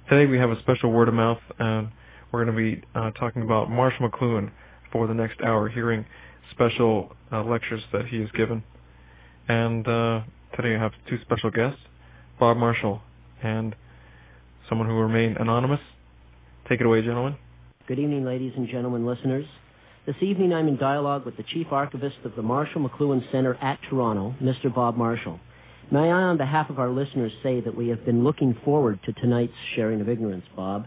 Today we have a special word of mouth, and we're going to be talking about Marshall McLuhan for the next hour, hearing special lectures that he has given. And today I have two special guests, Bob Marshall and someone who will remain anonymous. Take it away, gentlemen. Good evening, ladies and gentlemen listeners. This evening I'm in dialogue with the Chief Archivist of the Marshall McLuhan Center at Toronto, Mr. Bob Marshall. May I, on behalf of our listeners, say that we have been looking forward to tonight's sharing of ignorance, Bob.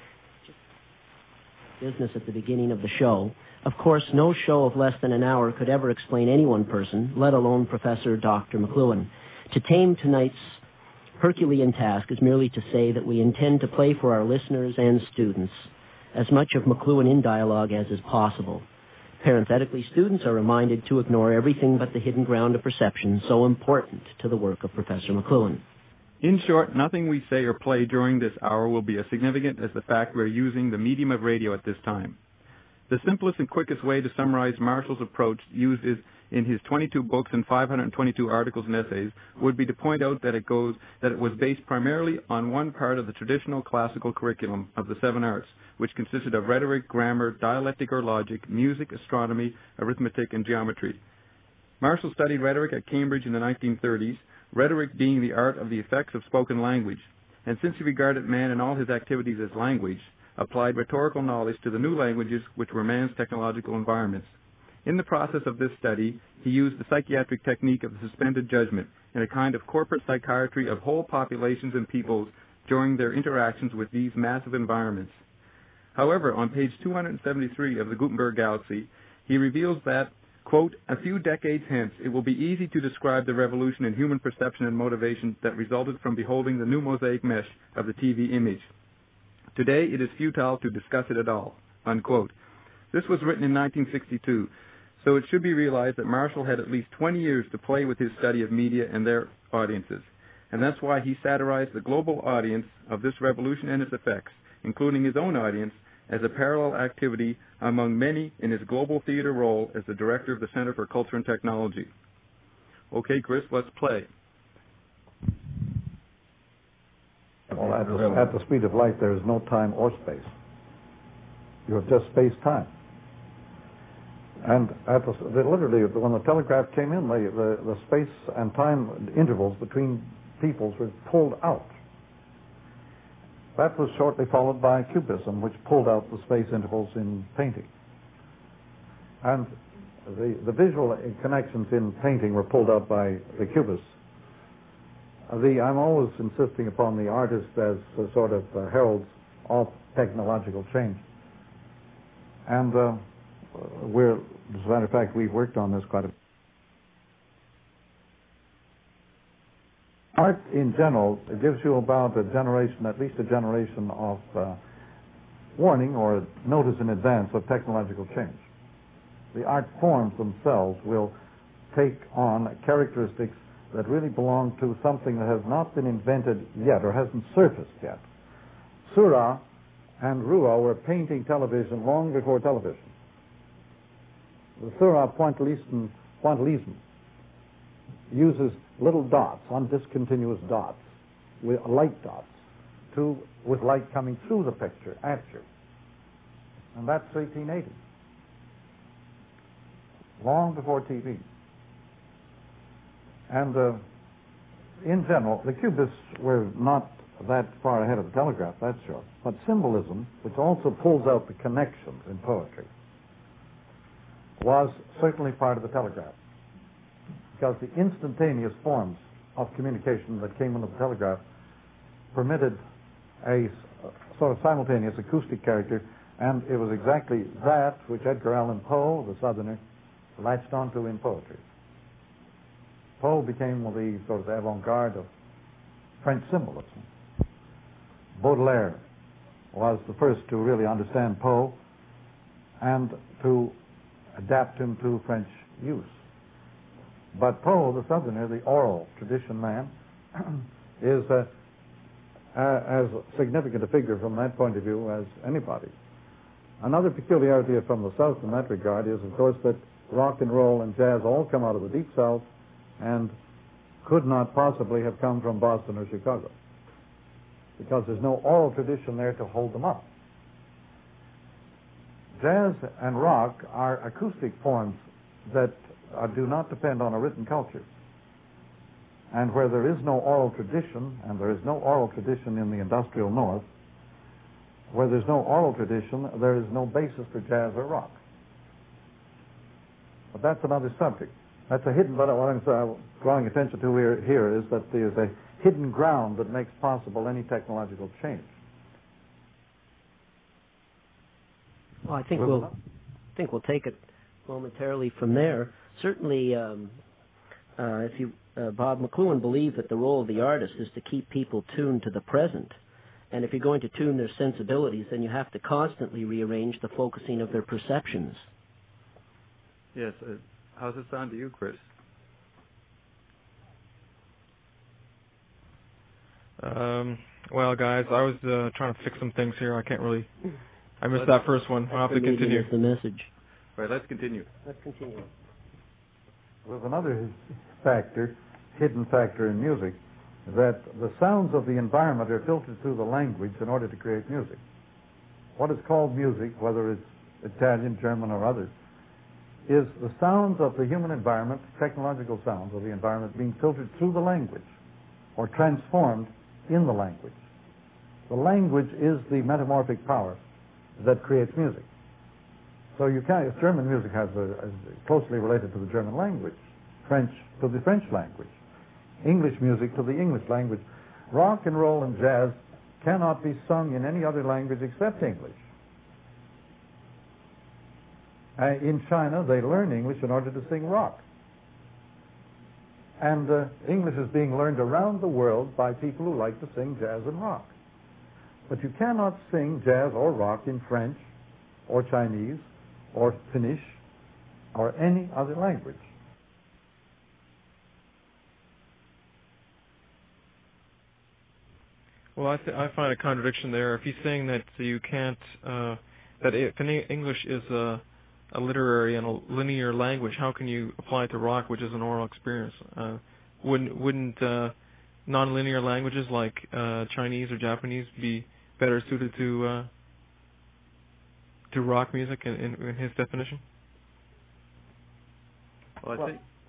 Business at the beginning of the show. Of course, no show of less than an hour could ever explain any one person, let alone Professor Dr. McLuhan. To tame tonight's Herculean task is merely to say that we intend to play for our listeners and students as much of McLuhan in dialogue as is possible. Parenthetically, students are reminded to ignore everything but the hidden ground of perception so important to the work of Professor McLuhan. In short, nothing we say or play during this hour will be as significant as the fact we're using the medium of radio at this time. The simplest and quickest way to summarize Marshall's approach used is in his 22 books and 522 articles and essays would be to point out that it was based primarily on one part of the traditional classical curriculum of the 7 arts, which consisted of rhetoric, grammar, dialectic or logic, music, astronomy, arithmetic, and geometry. Marshall studied rhetoric at Cambridge in the 1930s, rhetoric being the art of the effects of spoken language, and since he regarded man and all his activities as language, applied rhetorical knowledge to the new languages which were man's technological environments. In the process of this study, he used the psychiatric technique of the suspended judgment in a kind of corporate psychiatry of whole populations and peoples during their interactions with these massive environments. However, on page 273 of the Gutenberg Galaxy, he reveals that, quote, a few decades hence, it will be easy to describe the revolution in human perception and motivation that resulted from beholding the new mosaic mesh of the TV image. Today, it is futile to discuss it at all, unquote. This was written in 1962, so it should be realized that Marshall had at least 20 years to play with his study of media and their audiences, and that's why he satirized the global audience of this revolution and its effects, including his own audience, as a parallel activity among many in his global theater role as the director of the Center for Culture and Technology. Okay, Chris, let's play. Well, at the speed of light, there is no time or space. You have just space-time. And literally, when the telegraph came in, the space and time intervals between peoples were pulled out. That was shortly followed by Cubism, which pulled out the space intervals in painting. And the visual connections in painting were pulled out by the Cubists. I'm always insisting upon the artist as sort of heralds of technological change. And as a matter of fact, we've worked on this quite a bit. Art in general gives you about a generation, at least a generation of warning or notice in advance of technological change. The art forms themselves will take on characteristics that really belong to something that has not been invented yet or hasn't surfaced yet. Seurat and Rouault were painting television long before television. The Seurat pointillism uses little dots on discontinuous dots, with light dots, with light coming through the picture at you. And that's 1880. Long before TV. And in general, the Cubists were not that far ahead of the telegraph, that's sure. But symbolism, which also pulls out the connections in poetry, was certainly part of the telegraph. Because the instantaneous forms of communication that came into the telegraph permitted a sort of simultaneous acoustic character, and it was exactly that which Edgar Allan Poe, the Southerner, latched onto in poetry. Poe became the sort of avant-garde of French symbolism. Baudelaire was the first to really understand Poe and to adapt him to French use. But Poe, the Southerner, the oral tradition man, is as significant a figure from that point of view as anybody. Another peculiarity from the South in that regard is, of course, that rock and roll and jazz all come out of the Deep South and could not possibly have come from Boston or Chicago. because there's no oral tradition there to hold them up. Jazz and rock are acoustic forms that do not depend on a written culture. And where there is no oral tradition, and there is no oral tradition in the industrial North, where there's no oral tradition, there is no basis for jazz or rock. But that's another subject. That's a hidden, but what I'm drawing attention to here is that there's a hidden ground that makes possible any technological change. Well, I think we'll take it momentarily from there. Certainly, Bob McLuhan believed that the role of the artist is to keep people tuned to the present. And if you're going to tune their sensibilities, then you have to constantly rearrange the focusing of their perceptions. Yes. How's it sound to you, Chris? Well, guys, I was trying to fix some things here. I missed that first one. I'll have to continue. The message. Right, let's continue. There's another factor, hidden factor in music, that the sounds of the environment are filtered through the language in order to create music. What is called music, whether it's Italian, German, or others, is the sounds of the human environment, technological sounds of the environment, being filtered through the language or transformed in the language. The language is the metamorphic power that creates music. So German music is closely related to the German language, French to the French language, English music to the English language. Rock and roll and jazz cannot be sung in any other language except English. In China, they learn English in order to sing rock. And English is being learned around the world by people who like to sing jazz and rock. But you cannot sing jazz or rock in French or Chinese or Finnish or any other language. Well, I find a contradiction there. If he's saying that you can't, that if English is a literary and a linear language, how can you apply it to rock, which is an oral experience? Wouldn't non-linear languages like Chinese or Japanese be better suited to rock music in his definition? Well,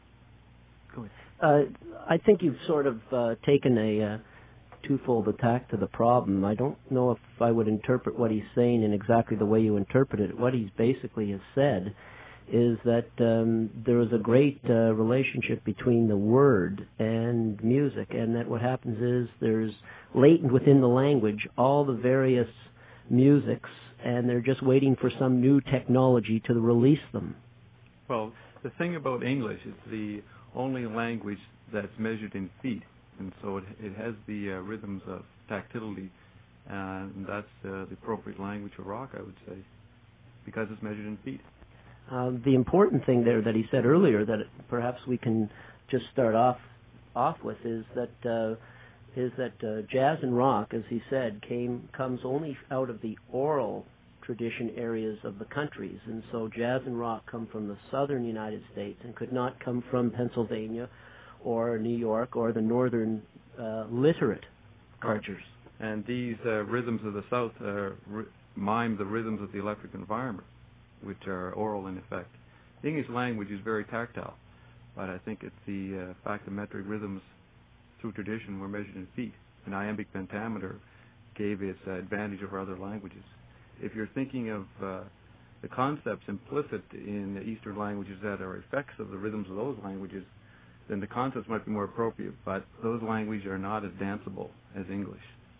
I think you've sort of taken a twofold attack to the problem. I don't know if I would interpret what he's saying in exactly the way you interpreted it. What he's basically has said is that there is a great relationship between the word and music, and that what happens is there's latent within the language all the various musics, and they're just waiting for some new technology to release them. Well, the thing about English is the only language that's measured in feet. And so it has the rhythms of tactility, and that's the appropriate language for rock, I would say, because it's measured in feet. The important thing there that he said earlier that perhaps we can just start off with is that jazz and rock, as he said, comes only out of the oral tradition areas of the countries, and so jazz and rock come from the southern United States and could not come from Pennsylvania or New York, or the northern literate cultures. And these rhythms of the South mime the rhythms of the electric environment, which are oral in effect. The English language is very tactile, but I think it's the fact that metric rhythms through tradition were measured in feet. An iambic pentameter gave its advantage over other languages. If you're thinking of the concepts implicit in the Eastern languages that are effects of the rhythms of those languages, then the concepts might be more appropriate, but those languages are not as danceable as English.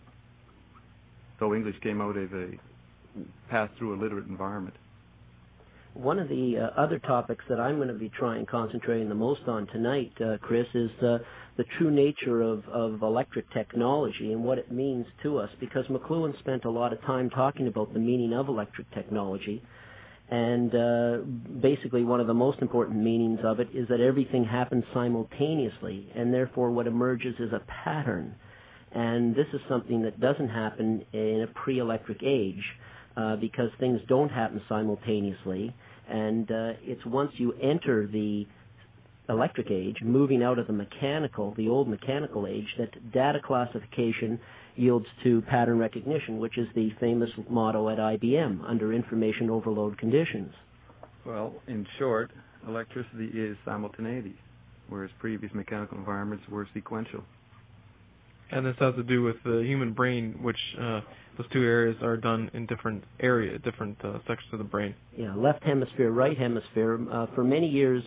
So English came out of passed through a literate environment. One of the other topics that I'm going to be concentrating the most on tonight, Chris, is the true nature of electric technology and what it means to us, because McLuhan spent a lot of time talking about the meaning of electric technology. And basically one of the most important meanings of it is that everything happens simultaneously, and therefore what emerges is a pattern. And this is something that doesn't happen in a pre-electric age because things don't happen simultaneously. And it's once you enter the electric age, moving out of the old mechanical age, that data classification yields to pattern recognition, which is the famous motto at IBM, under information overload conditions. Well, in short, electricity is simultaneity, whereas previous mechanical environments were sequential. And this has to do with the human brain, which those two areas are done in different sections of the brain. Yeah, left hemisphere, right hemisphere. For many years,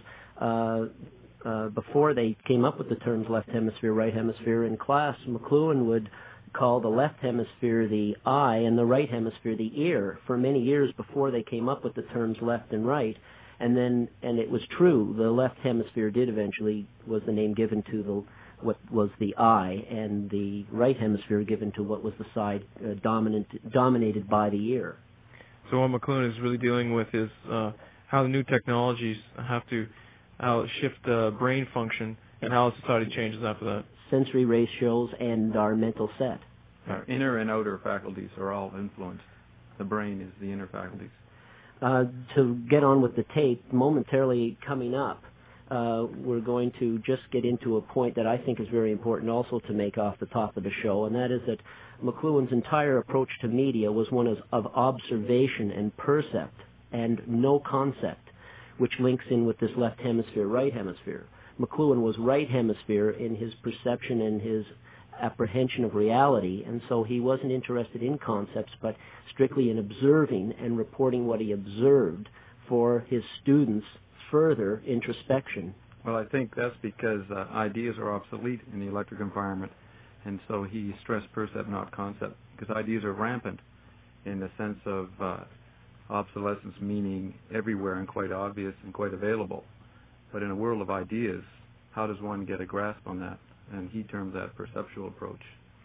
before they came up with the terms left hemisphere, right hemisphere, in class, McLuhan would call the left hemisphere the eye and the right hemisphere the ear for many years before they came up with the terms left and right. And it was true, the left hemisphere did eventually, was the name given to what was the eye, and the right hemisphere given to what was the side dominated by the ear. So what McLuhan is really dealing with is how the new technologies have to shift brain function and how society changes after that. Sensory ratios and our mental set. Our inner and outer faculties are all influenced. The brain is the inner faculties. To get on with the tape, momentarily coming up, we're going to just get into a point that I think is very important also to make off the top of the show, and that is that McLuhan's entire approach to media was one of observation and percept and no concept, which links in with this left hemisphere, right hemisphere. McLuhan was right hemisphere in his perception and his apprehension of reality, and so he wasn't interested in concepts, but strictly in observing and reporting what he observed for his students' further introspection. Well, I think that's because ideas are obsolete in the electric environment, and so he stressed percept, not concept, because ideas are rampant in the sense of obsolescence, meaning everywhere and quite obvious and quite available. But in a world of ideas, how does one get a grasp on that? And he termed that perceptual approach.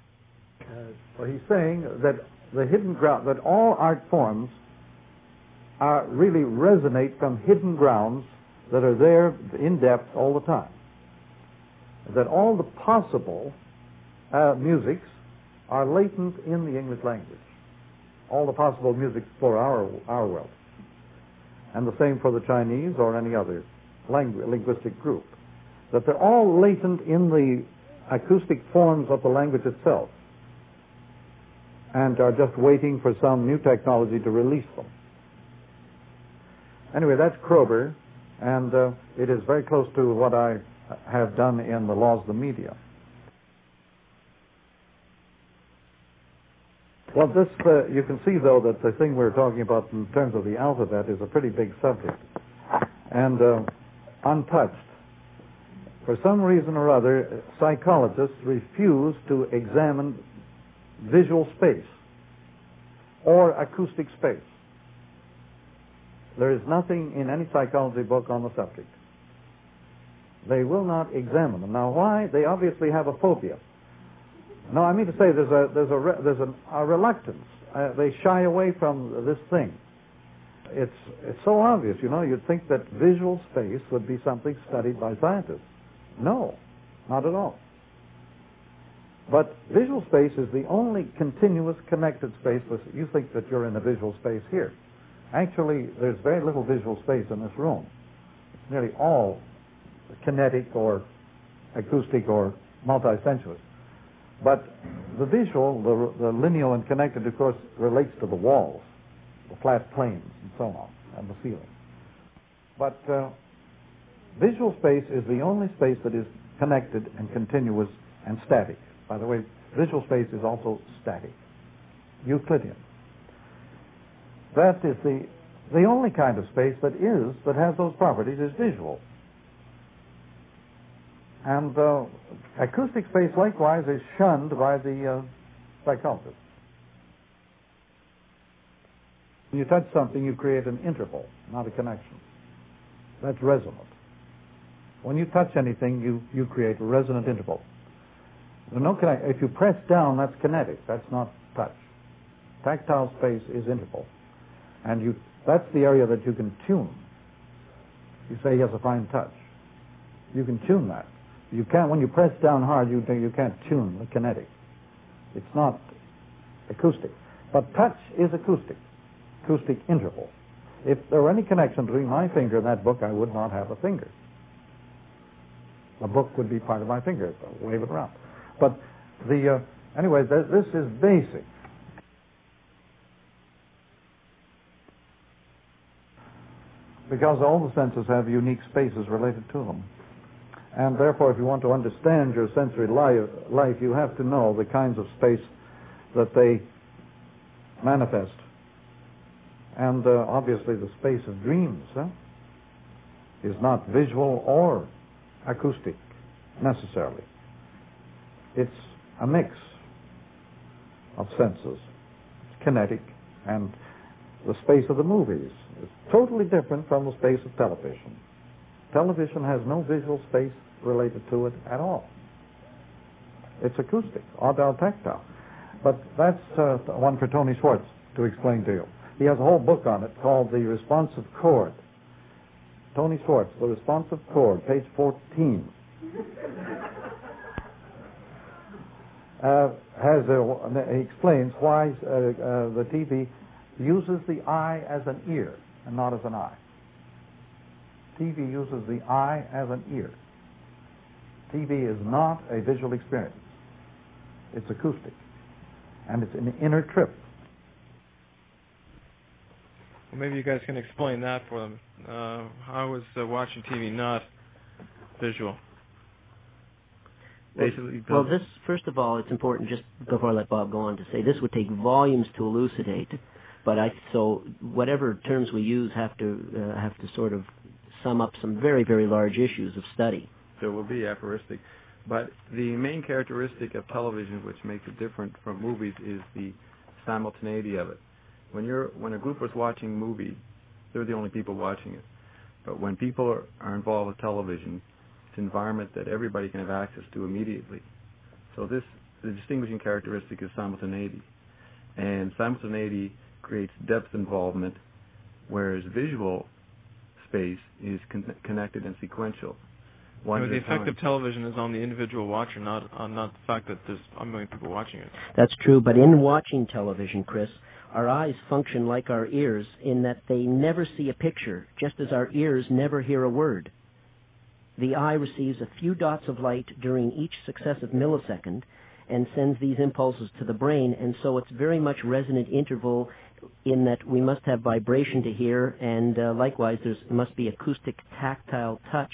Well, he's saying that the hidden ground, that all art forms really resonate from hidden grounds that are there in depth all the time. That all the possible musics are latent in the English language. All the possible musics for our world. And the same for the Chinese or any other linguistic group. That they're all latent in the acoustic forms of the language itself and are just waiting for some new technology to release them. Anyway, that's Kroeber, and it is very close to what I have done in the Laws of the Media. Well, this you can see, though, that the thing we're talking about in terms of the alphabet is a pretty big subject and untouched. For some reason or other, psychologists refuse to examine visual space or acoustic space. There is nothing in any psychology book on the subject. They will not examine them. Now, why? They obviously have a phobia. No, I mean to say there's a reluctance. They shy away from this thing. It's so obvious, you know. You'd think that visual space would be something studied by scientists. No, not at all. But visual space is the only continuous connected space. You think that you're in a visual space here. Actually, there's very little visual space in this room. It's nearly all kinetic or acoustic or multi-sensuous. But the visual, the lineal and connected, of course, relates to the walls, the flat planes, and so on, and the ceiling. But visual space is the only space that is connected and continuous and static. By the way, visual space is also static, Euclidean. That is the only kind of space that has those properties is visual. And acoustic space, likewise, is shunned by the psychologists. When you touch something, you create an interval, not a connection. That's resonant. When you touch anything, you create a resonant interval. If you press down, that's kinetic. That's not touch. Tactile space is interval. And that's the area that you can tune. You say he has a fine touch. You can tune that. You can't, when you press down hard, you can't tune the kinetic. It's not acoustic. But touch is acoustic interval. If there were any connection between my finger and that book, I would not have a finger. A book would be part of my finger, so wave it around. But anyway, this is basic. Because all the senses have unique spaces related to them. And therefore, if you want to understand your sensory life, you have to know the kinds of space that they manifest. And obviously the space of dreams is not visual or acoustic necessarily. It's a mix of senses. It's kinetic, and the space of the movies is totally different from the space of television. Television has no visual space related to it at all. It's acoustic, audio tactile. But that's one for Tony Schwartz to explain to you. He has a whole book on it called The Responsive Chord. Tony Schwartz, The Responsive Chord, page 14. He explains why the TV uses the eye as an ear and not as an eye. TV uses the eye as an ear. TV is not a visual experience. It's acoustic. And it's an inner trip. Well, maybe you guys can explain that for them. How is watching TV not visual? Basically, well, this, first of all, it's important, just before I let Bob go on, to say this would take volumes to elucidate. But so whatever terms we use have to sort of sum up some very, very large issues of study. So it will be aphoristic. But the main characteristic of television, which makes it different from movies, is the simultaneity of it. When a group is watching a movie, they're the only people watching it. But when people are involved with television, it's an environment that everybody can have access to immediately. So the distinguishing characteristic is simultaneity. And simultaneity creates depth involvement, whereas visual space is connected and sequential. The effect of television is on the individual watcher, not the fact that there's a million people watching it. That's true, but in watching television, Chris, our eyes function like our ears in that they never see a picture, just as our ears never hear a word. The eye receives a few dots of light during each successive millisecond and sends these impulses to the brain, and so it's very much resonant interval in that we must have vibration to hear, and likewise there must be acoustic tactile touch,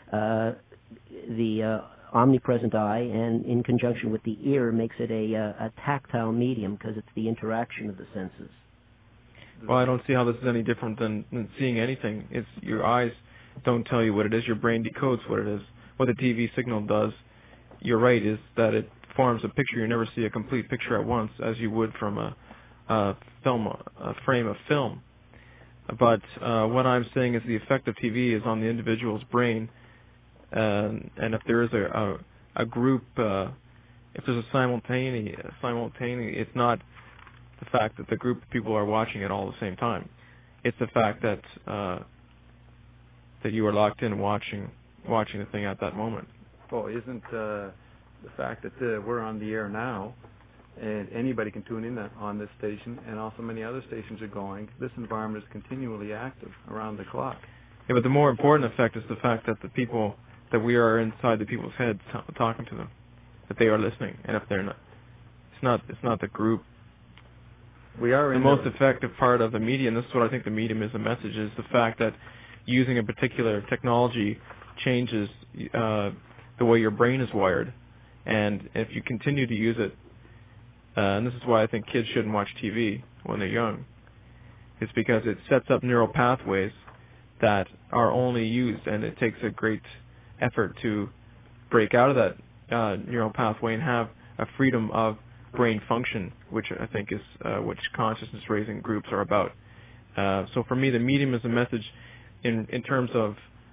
the omnipresent eye, and in conjunction with the ear makes it a tactile medium because it's the interaction of the senses. Well, I don't see how this is any different than seeing anything. It's your eyes don't tell you what it is. Your brain decodes what it is. What the TV signal does, you're right, is that it forms a picture. You never see a complete picture at once, as you would from a frame of film. But what I'm saying is the effect of TV is on the individual's brain, and if there is a group, if there's a simultaneity, it's not the fact that the group of people are watching it all at the same time. It's the fact that that you are locked in watching the thing at that moment. Well, isn't the fact that we're on the air now, and anybody can tune in on this station, and also many other stations are going, this environment is continually active around the clock. Yeah, but the more important effect is the fact that the people, that we are inside the people's heads talking to them, that they are listening, and if they're not, it's not the group. We are the most effective part of the medium. This is what I think the medium is. The message is the fact that using a particular technology changes the way your brain is wired, and if you continue to use it, and this is why I think kids shouldn't watch TV when they're young, it's because it sets up neural pathways that are only used, and it takes a great effort to break out of that neural pathway and have a freedom of brain function, which I think is which consciousness-raising groups are about. So for me, the medium is a message in terms of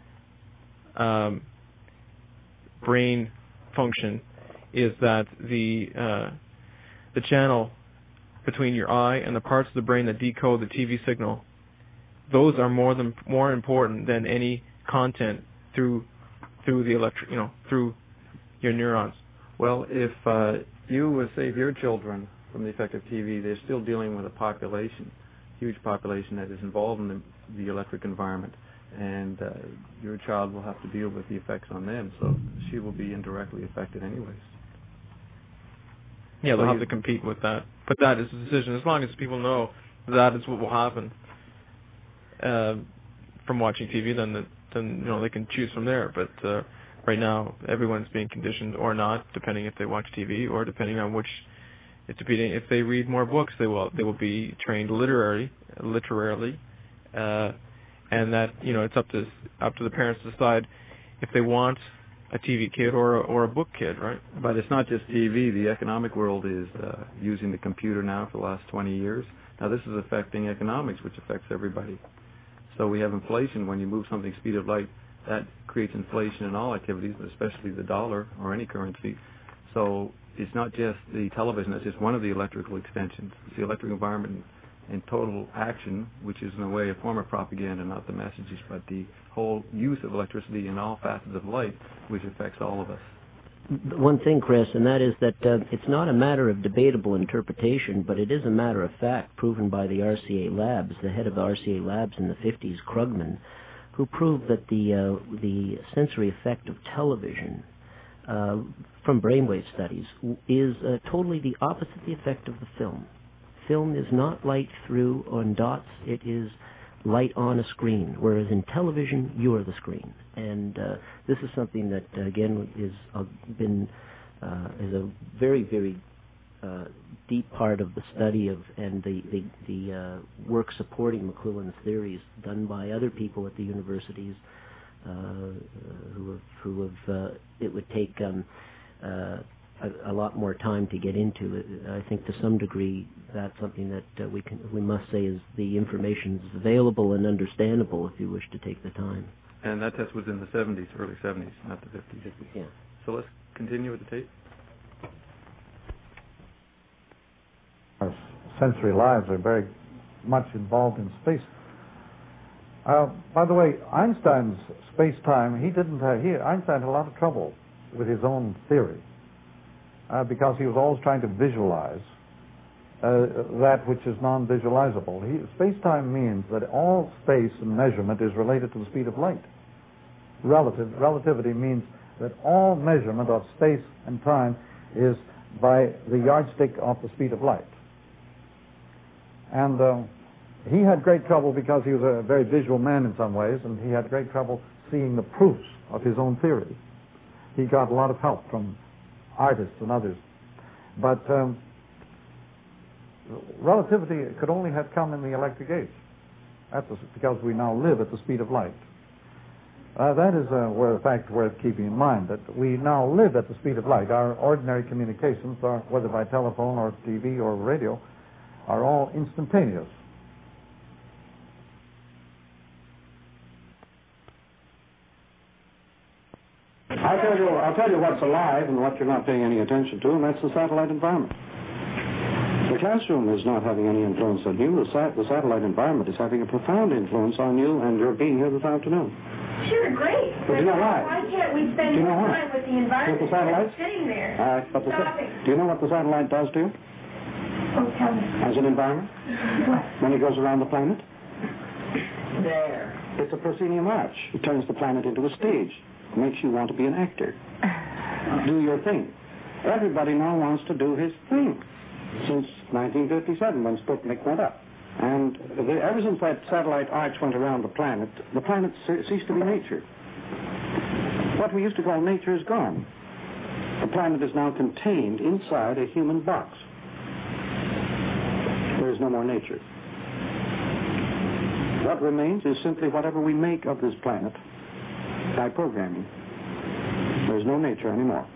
brain function, is that the channel between your eye and the parts of the brain that decode the TV signal, those are more important than any content through the through your neurons. Well, if you would save your children from the effect of TV, they're still dealing with a population, huge population that is involved in the electric environment, and your child will have to deal with the effects on them, so she will be indirectly affected anyways. Yeah, they'll have to compete with that. But that is the decision. As long as people know that is what will happen from watching TV, then they can choose from there. But right now, everyone's being conditioned or not, depending if they watch TV or depending on which. It's depending if they read more books, they will be trained literarily, and that it's up to the parents to decide if they want a TV kid or a book kid, right? But it's not just TV. The economic world is using the computer now for the last 20 years. Now this is affecting economics, which affects everybody. So we have inflation. When you move something speed of light, that creates inflation in all activities, but especially the dollar or any currency. So it's not just the television. It's just one of the electrical extensions. It's the electric environment in total action, which is in a way a form of propaganda, not the messages, but the whole use of electricity in all facets of life, which affects all of us. One thing, Chris, and that is that it's not a matter of debatable interpretation, but it is a matter of fact proven by the RCA Labs, the head of the RCA Labs in the 50s, Krugman, who proved that the sensory effect of television from brainwave studies is totally the opposite the effect of the film. Film is not light through on dots, it is light on a screen, whereas in television, you are the screen. And this is something that, again, is a very, very deep part of the study of and the work supporting McLuhan's theories done by other people at the universities who have it would take a lot more time to get into it. I think to some degree that's something that we must say is the information is available and understandable if you wish to take the time. And that test was in the 70s, early 70s, not the 50s. Yeah. So let's continue with the tape. Our sensory lives are very much involved in space. By the way, Einstein's space-time, Einstein had a lot of trouble with his own theory because he was always trying to visualize that which is non-visualizable. Space-time means that all space and measurement is related to the speed of light. Relativity means that all measurement of space and time is by the yardstick of the speed of light. And he had great trouble because he was a very visual man in some ways, and he had great trouble seeing the proofs of his own theory. He got a lot of help from artists and others. But relativity could only have come in the electric age. That's because we now live at the speed of light. That is a fact worth keeping in mind, that we now live at the speed of light. Our ordinary communications, whether by telephone or TV or radio, are all instantaneous. I'll tell you what's alive and what you're not paying any attention to, and that's the satellite environment. The classroom is not having any influence on you. The satellite environment is having a profound influence on you and your being here this afternoon. Sure, great. But you know why? Why can't we spend more time with the environment with the satellites? Sitting there? Do you know what the satellite does to you? Oh, tell me. As an environment? What? When it goes around the planet? There. It's a proscenium arch. It turns the planet into a stage. It makes you want to be an actor. Do your thing. Everybody now wants to do his thing. Since 1957, when Sputnik went up. And ever since that satellite arch went around the planet ceased to be nature. What we used to call nature is gone. The planet is now contained inside a human box. There is no more nature. What remains is simply whatever we make of this planet by programming. There is no nature anymore.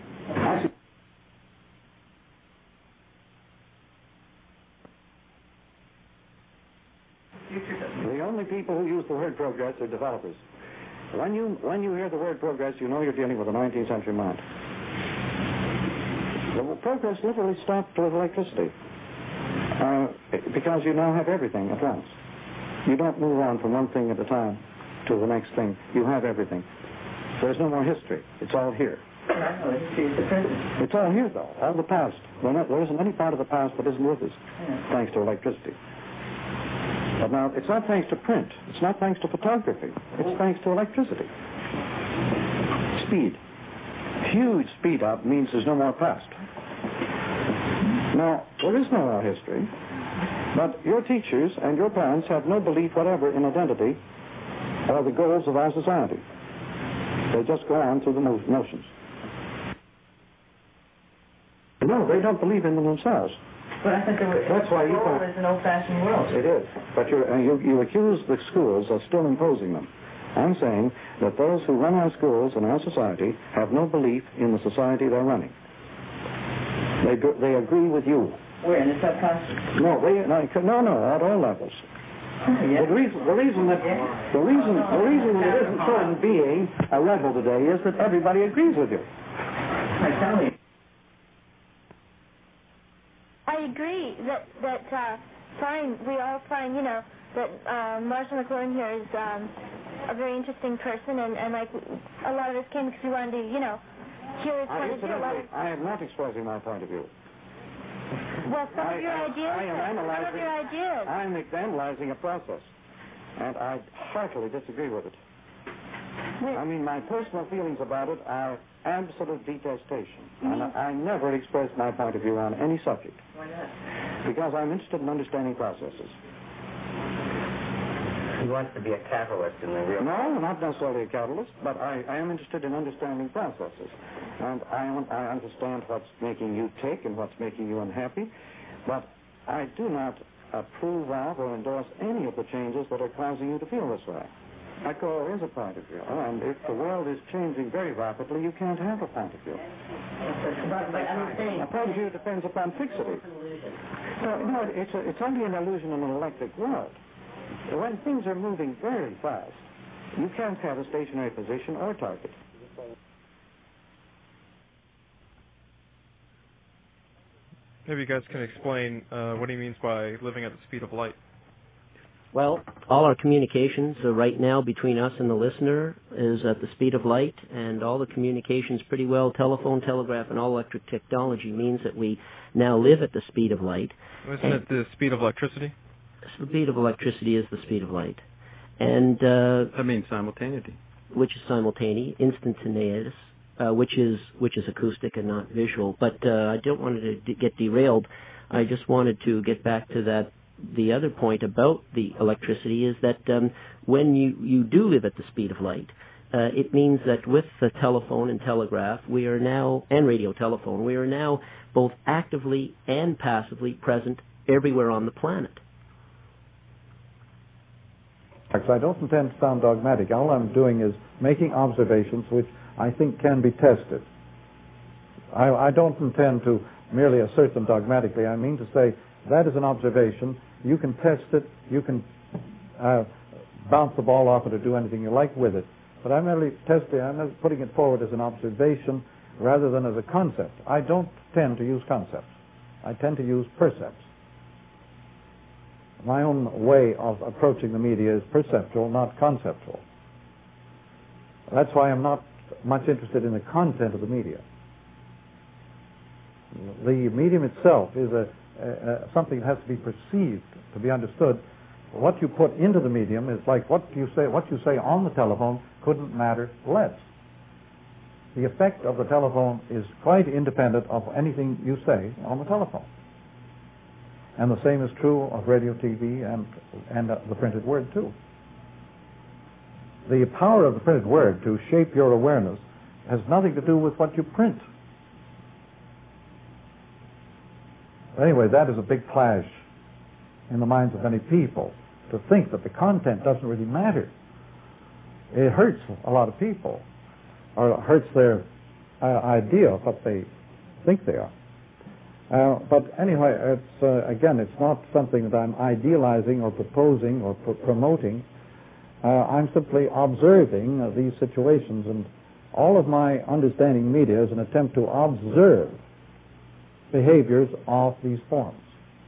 The only people who use the word progress are developers. When you hear the word progress, you know you're dealing with a 19th century mind. The progress literally stopped with electricity because you now have everything at once. You don't move on from one thing at a time to the next thing. You have everything. There's no more history. It's all here. It's all here, though. All the past. There isn't any part of the past that isn't with us, thanks to electricity. But now, it's not thanks to print. It's not thanks to photography. It's thanks to electricity. Speed. Huge speed up means there's no more past. Now, there is no more history, but your teachers and your parents have no belief whatever in identity or the goals of our society. They just go on through the motions. No, they don't believe in them themselves. But I think that's why the world is an old-fashioned world. It is. But you accuse the schools of still imposing them. I'm saying that those who run our schools and our society have no belief in the society they're running. They agree with you. Where, in the subconscious? No, at all levels. Yes. The reason that it isn't so in being a rebel today is that everybody agrees with you. I tell you. I agree that we all find, that Marshall McLuhan here is a very interesting person, and like a lot of us came because we wanted to, hear his point of view. I am not expressing my point of view. Well, some of your ideas. I'm analyzing a process, and I heartily disagree with it. I mean, my personal feelings about it are absolute detestation. And I never expressed my point of view on any subject. Why not? Because I'm interested in understanding processes. He wants to be a catalyst in the real... No, not necessarily a catalyst, but I am interested in understanding processes. And I understand what's making you tick and what's making you unhappy, but I do not approve of or endorse any of the changes that are causing you to feel this way. I call it is a point of view, and if the world is changing very rapidly, you can't have a point of view. A point of view depends upon fixity. No, it's only an illusion in an electric world. When things are moving very fast, you can't have a stationary position or target. Maybe you guys can explain what he means by living at the speed of light. Well, all our communications right now between us and the listener is at the speed of light, and all the communications pretty well, telephone, telegraph, and all electric technology means that we now live at the speed of light. Isn't it the speed of electricity? The speed of electricity is the speed of light. And that means simultaneity. Which is simultaneous, instantaneous, which is acoustic and not visual. But I don't want to get derailed. I just wanted to get back to that. The other point about the electricity is that when you do live at the speed of light, it means that with the telephone and telegraph, we are now, and radio telephone, we are now both actively and passively present everywhere on the planet. I don't intend to sound dogmatic. All I'm doing is making observations which I think can be tested. I don't intend to merely assert them dogmatically. I mean to say that is an observation. You can test it. You can bounce the ball off it or do anything you like with it. But I'm merely testing. I'm not putting it forward as an observation rather than as a concept. I don't tend to use concepts. I tend to use percepts. My own way of approaching the media is perceptual, not conceptual. That's why I'm not much interested in the content of the media. The medium itself is something that has to be perceived, to be understood. What you put into the medium is like what you say on the telephone couldn't matter less. The effect of the telephone is quite independent of anything you say on the telephone. And the same is true of radio, TV, and the printed word, too. The power of the printed word to shape your awareness has nothing to do with what you print. Anyway, that is a big clash in the minds of many people, to think that the content doesn't really matter. It hurts a lot of people, or it hurts their idea of what they think they are. But anyway, it's not something that I'm idealizing or proposing or promoting. I'm simply observing these situations, and all of my understanding media is an attempt to observe behaviors of these forms,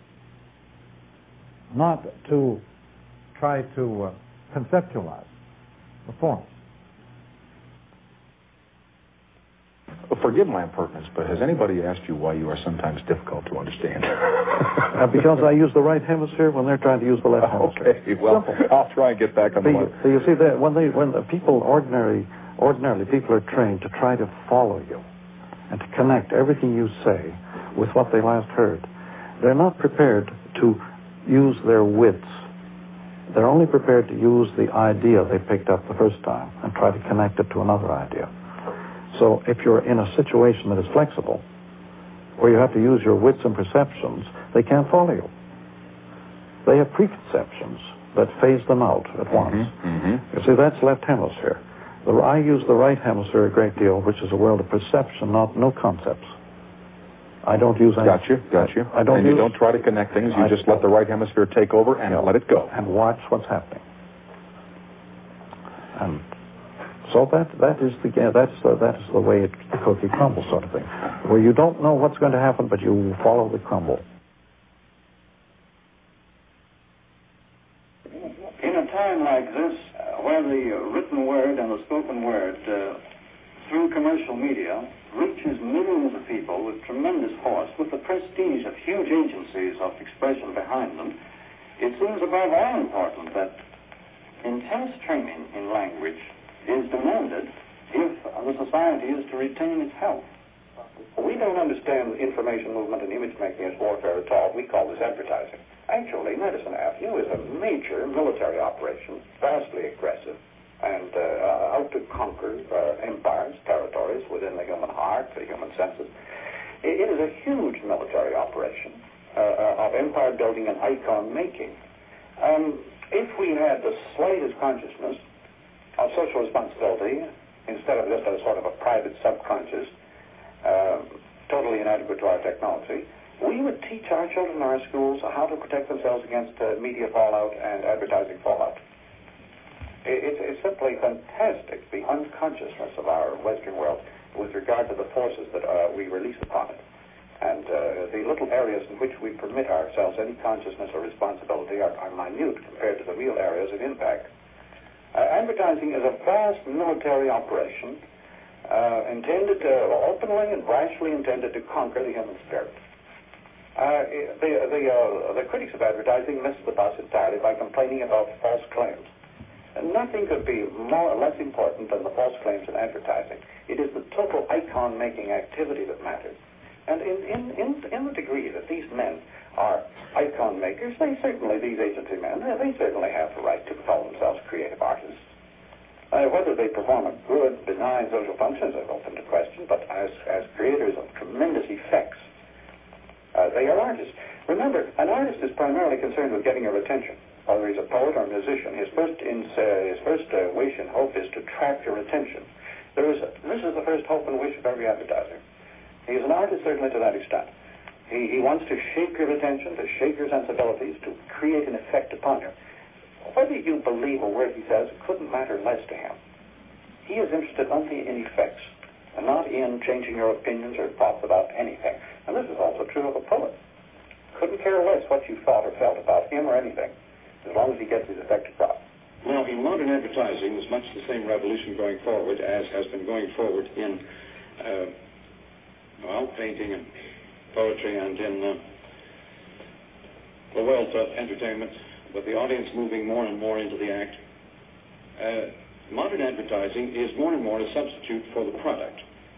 not to try to conceptualize the forms. Forgive my impertinence, but has anybody asked you why you are sometimes difficult to understand? Because I use the right hemisphere when they're trying to use the left hemisphere. Okay, well, I'll try and get back on the line. So you see, that when the people ordinarily people are trained to try to follow you and to connect everything you say with what they last heard, they're not prepared to use their wits. They're only prepared to use the idea they picked up the first time and try to connect it to another idea. So if you're in a situation that is flexible, where you have to use your wits and perceptions, they can't follow you. They have preconceptions that phase them out at once. You see, that's left hemisphere. I use the right hemisphere a great deal, which is a world of perception, no concepts. I don't use any... Got you. You don't try to connect things. You just let the right hemisphere take over and let it go. And watch what's happening. And so that is the way the cookie crumbles, sort of thing, where you don't know what's going to happen, but you follow the crumble. In a time like this, where the written word and the spoken word through commercial media reaches millions of people with tremendous force, with the prestige of huge agencies of expression behind them, it seems above all important that intense training in language is demanded if the society is to retain its health. We don't understand information movement and image making as warfare at all. We call this advertising. Actually, Madison Avenue is a major military operation, vastly aggressive, and out to conquer empires, territories within the human heart, the human senses. It is a huge military operation of empire building and icon making. If we had the slightest consciousness of social responsibility, instead of just a sort of a private subconscious, totally inadequate to our technology, we would teach our children in our schools how to protect themselves against media fallout and advertising fallout. It's simply fantastic, the unconsciousness of our Western world with regard to the forces that we release upon it. And the little areas in which we permit ourselves any consciousness or responsibility are minute compared to the real areas of impact. Advertising is a vast military operation intended openly and brashly intended to conquer the human spirit. The critics of advertising miss the bus entirely by complaining about false claims. And nothing could be more or less important than the false claims in advertising. It is the total icon-making activity that matters. And in the degree that these men are icon makers, these agency men, they certainly have the right to call themselves creative artists. Whether they perform a good, benign social function is open to question, but as creators of tremendous effects, they are artists. Remember, an artist is primarily concerned with getting your attention. Whether he's a poet or a musician, his first wish and hope is to trap your attention. This is the first hope and wish of every advertiser. He is an artist certainly to that extent. He wants to shake your attention, to shake your sensibilities, to create an effect upon you. Whether you believe a word he says, it couldn't matter less to him. He is interested only in effects, and not in changing your opinions or thoughts about anything. And this is also true of a poet. Couldn't care less what you thought or felt about him or anything, as long as he gets his effect across. Now, in modern advertising, there's much the same revolution going forward as has been going forward in painting and poetry and in the world of entertainment, with the audience moving more and more into the act. Modern advertising is more and more a substitute for the product.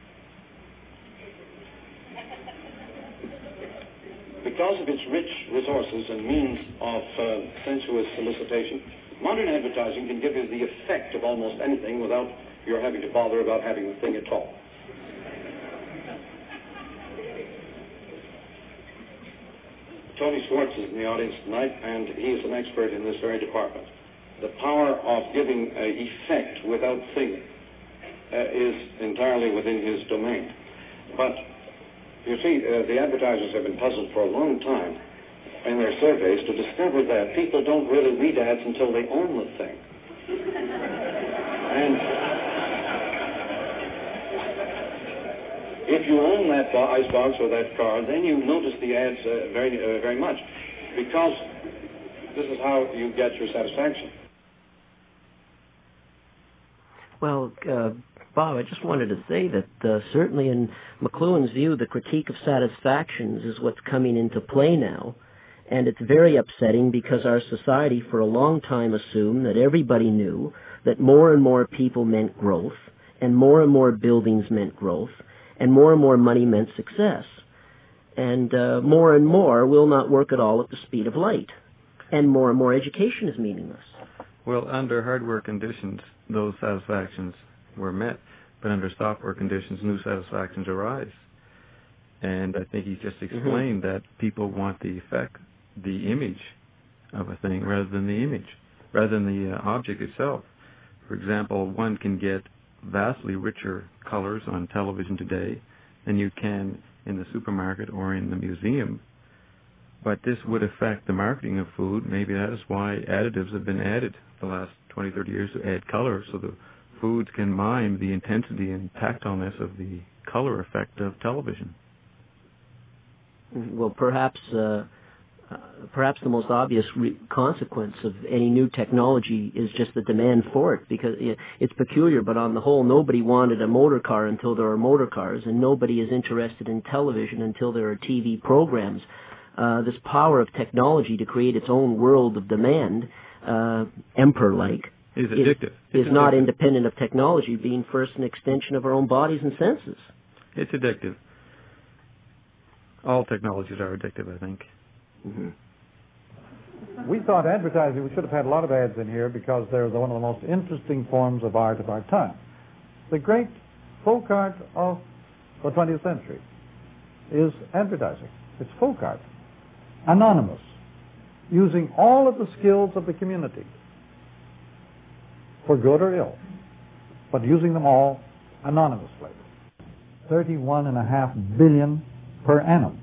Because of its rich resources and means of sensuous solicitation, modern advertising can give you the effect of almost anything without your having to bother about having the thing at all. Tony Schwartz is in the audience tonight, and he is an expert in this very department. The power of giving effect without thinking is entirely within his domain. But you see, the advertisers have been puzzled for a long time in their surveys to discover that people don't really read ads until they own the thing. And if you own that icebox or that car, then you notice the ads very much, because this is how you get your satisfaction. Well, Bob, I just wanted to say that certainly in McLuhan's view, the critique of satisfactions is what's coming into play now. And it's very upsetting because our society for a long time assumed that everybody knew that more and more people meant growth, and more buildings meant growth, and more money meant success. And more will not work at all at the speed of light. And more education is meaningless. Well, under hardware conditions, those satisfactions were met, but under software conditions, new satisfactions arise. And I think he just explained that people want the effect, the image of a thing rather than the object itself. For example, one can get vastly richer colors on television today than you can in the supermarket or in the museum. But this would affect the marketing of food. Maybe that is why additives have been added the last 20, 30 years to add color, so the foods can mime the intensity and tactileness of the color effect of television. Well, perhaps the most obvious consequence of any new technology is just the demand for it, because it's peculiar, but on the whole, nobody wanted a motor car until there are motor cars, and nobody is interested in television until there are TV programs. This power of technology to create its own world of demand, emperor-like, is addictive. Is not independent of technology, being first an extension of our own bodies and senses. It's addictive. All technologies are addictive, I think. Mm-hmm. We thought advertising, we should have had a lot of ads in here because they're one of the most interesting forms of art of our time. The great folk art of the 20th century is advertising. It's folk art. Anonymous. Using all of the skills of the community for good or ill, but using them all anonymously. 31.5 billion per annum.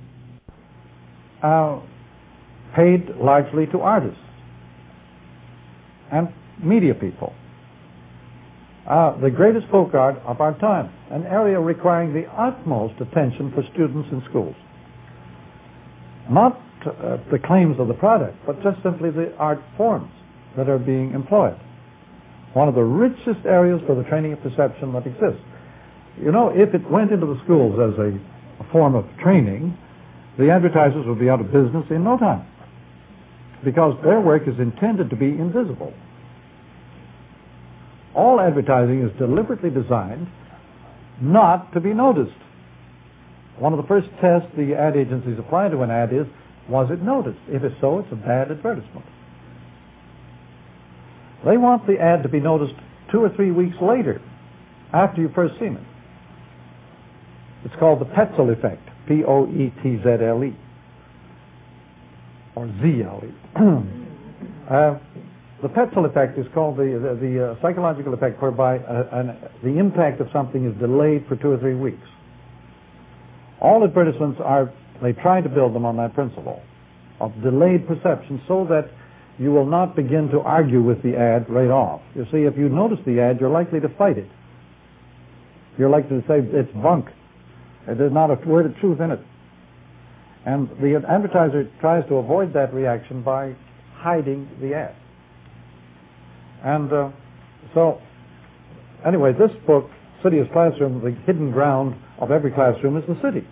Paid largely to artists and media people. The greatest folk art of our time, an area requiring the utmost attention for students in schools. Not the claims of the product, but just simply the art forms that are being employed. One of the richest areas for the training of perception that exists. You know, if it went into the schools as a form of training, the advertisers would be out of business in no time, because their work is intended to be invisible. All advertising is deliberately designed not to be noticed. One of the first tests the ad agencies apply to an ad is, was it noticed? If it's so, it's a bad advertisement. They want the ad to be noticed 2 or 3 weeks later, after you've first seen it. It's called the Petzl effect, P-O-E-T-Z-L-E, or Z-L-E. The Petzl effect is called the psychological effect whereby the impact of something is delayed for 2 or 3 weeks. All advertisements they try to build them on that principle of delayed perception so that you will not begin to argue with the ad right off. You see, if you notice the ad, you're likely to fight it. You're likely to say it's bunk. There's not a word of truth in it. And the advertiser tries to avoid that reaction by hiding the ad. And so, anyway, this book, City as Classroom, the hidden ground of every classroom is the city.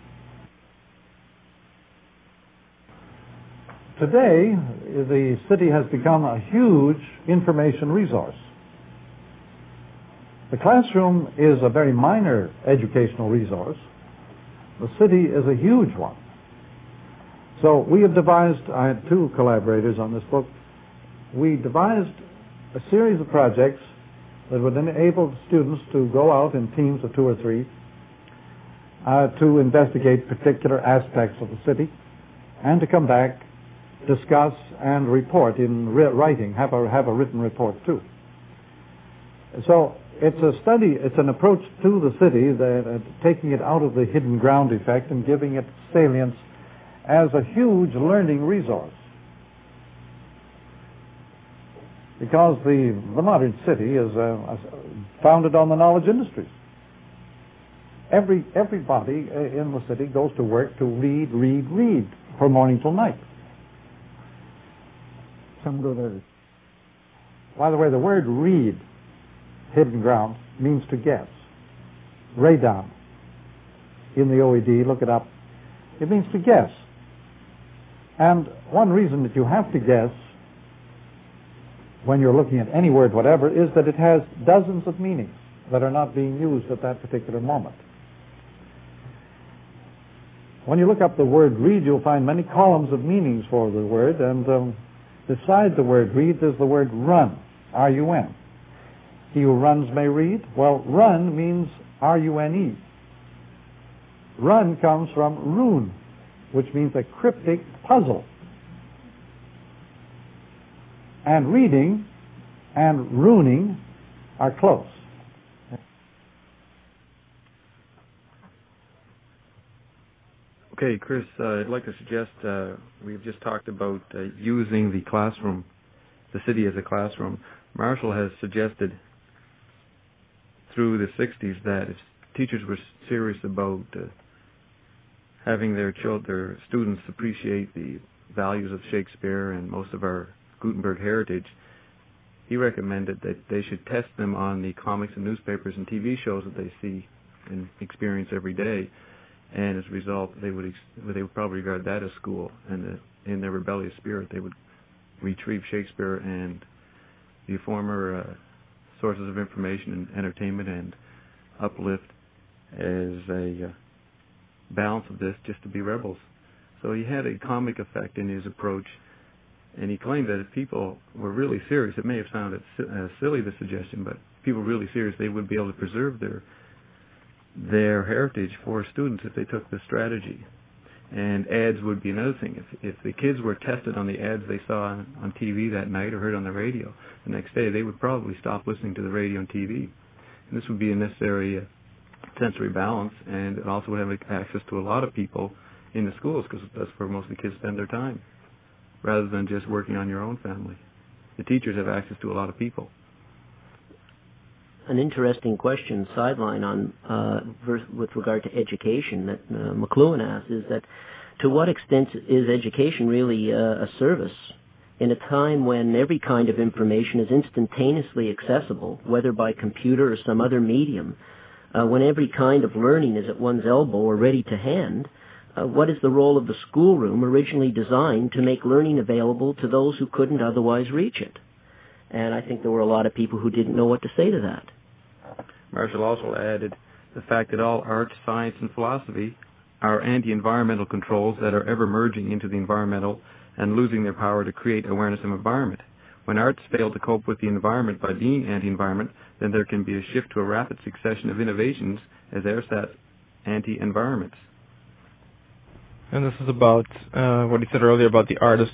Today, the city has become a huge information resource. The classroom is a very minor educational resource. The city is a huge one. So we have devised, I had 2 collaborators on this book, we devised a series of projects that would enable students to go out in teams of 2 or 3 to investigate particular aspects of the city and to come back, discuss, and report in writing, have a written report too. So it's a study, it's an approach to the city, taking it out of the hidden ground effect and giving it salience as a huge learning resource. Because the modern city is founded on the knowledge industries. Everybody in the city goes to work to read from morning till night. Some go there. By the way, the word read, hidden ground, means to guess. radon in the OED. Look it up. It means to guess. And one reason that you have to guess when you're looking at any word whatever is that it has dozens of meanings that are not being used at that particular moment. When you look up the word read, you'll find many columns of meanings for the word, and beside the word read, there's the word run, R-U-N. He who runs may read. Well, run means R-U-N-E. Run comes from rune, which means a cryptic puzzle. And reading and runing are close. Okay, Chris, I'd like to suggest we've just talked about using the classroom, the city as a classroom. Marshall has suggested through the 60s that if teachers were serious about having their students appreciate the values of Shakespeare and most of our Gutenberg heritage, he recommended that they should test them on the comics and newspapers and TV shows that they see and experience every day. And as a result, they would probably regard that as school, and in their rebellious spirit, they would retrieve Shakespeare and the former sources of information and entertainment and uplift as a balance of this, just to be rebels. So he had a comic effect in his approach, and he claimed that if people were really serious, it may have sounded silly, the suggestion, but if people were really serious, they would be able to preserve their heritage for students if they took this strategy. And ads would be another thing. If the kids were tested on the ads they saw on TV that night or heard on the radio, the next day they would probably stop listening to the radio and TV. And this would be a necessary sensory balance, and it also would have access to a lot of people in the schools, because that's where most of the kids spend their time, rather than just working on your own family. The teachers have access to a lot of people. An interesting question, sideline, on with regard to education that McLuhan asked is that to what extent is education really a service in a time when every kind of information is instantaneously accessible, whether by computer or some other medium, when every kind of learning is at one's elbow or ready to hand? What is the role of the schoolroom, originally designed to make learning available to those who couldn't otherwise reach it? And I think there were a lot of people who didn't know what to say to that. Marshall also added the fact that all art, science, and philosophy are anti-environmental controls that are ever merging into the environmental and losing their power to create awareness of environment. When arts fail to cope with the environment by being anti-environment, then there can be a shift to a rapid succession of innovations as ersatz anti-environments. And this is about what he said earlier about the artist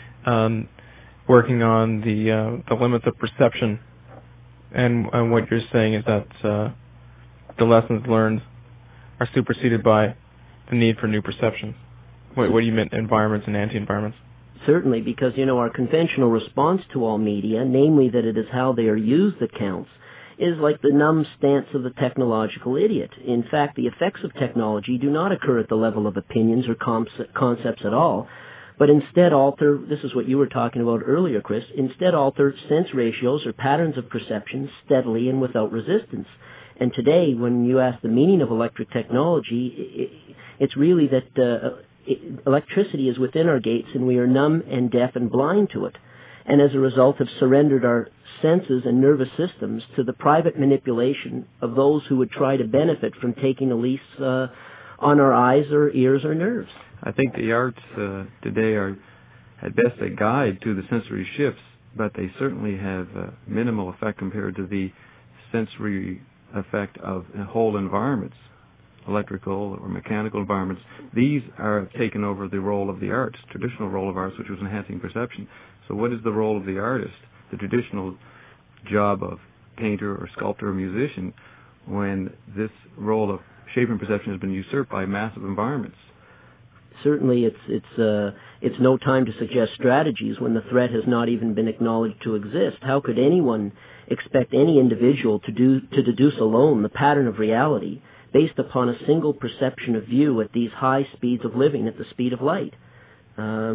working on the limits of perception. And what you're saying is that the lessons learned are superseded by the need for new perceptions. What do you mean, environments and anti-environments? Certainly, because, our conventional response to all media, namely that it is how they are used that counts, is like the numb stance of the technological idiot. In fact, the effects of technology do not occur at the level of opinions or concepts at all, but instead alter, this is what you were talking about earlier, Chris, instead alter sense ratios or patterns of perception steadily and without resistance. And today, when you ask the meaning of electric technology, it's really that electricity is within our gates and we are numb and deaf and blind to it. And as a result have surrendered our senses and nervous systems to the private manipulation of those who would try to benefit from taking a lease on our eyes or ears or nerves. I think the arts today are at best a guide to the sensory shifts, but they certainly have minimal effect compared to the sensory effect of whole environments, electrical or mechanical environments. These are taken over the role of the arts, traditional role of arts, which was enhancing perception. So what is the role of the artist, the traditional job of painter or sculptor or musician, when this role of shaping perception has been usurped by massive environments? Certainly, it's no time to suggest strategies when the threat has not even been acknowledged to exist. How could anyone expect any individual to deduce alone the pattern of reality based upon a single perception of view at these high speeds of living, at the speed of light?